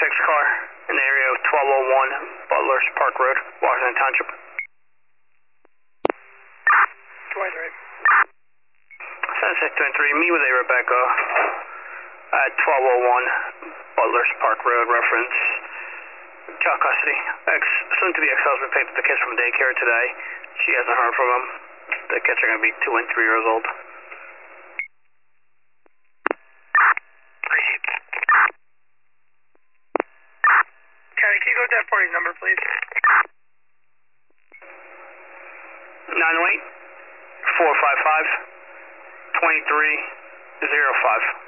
6 car in the area of 1201 Butlers Park Road, Washington Township. Twice, right? Sunset 23, meet with a Rebecca at 1201 Butlers Park Road, reference child custody. Soon to be ex-husband picked up the kids from daycare today. She hasn't heard from him. The kids are going to be 2 and 3 years old. Appreciate it. County, can you go with that party's number, please? 908 455 2305.